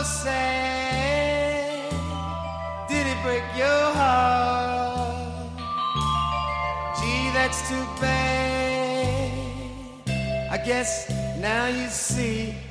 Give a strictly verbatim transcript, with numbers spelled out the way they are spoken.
sad. Did it break your heart? Gee, that's too bad. I guess now you see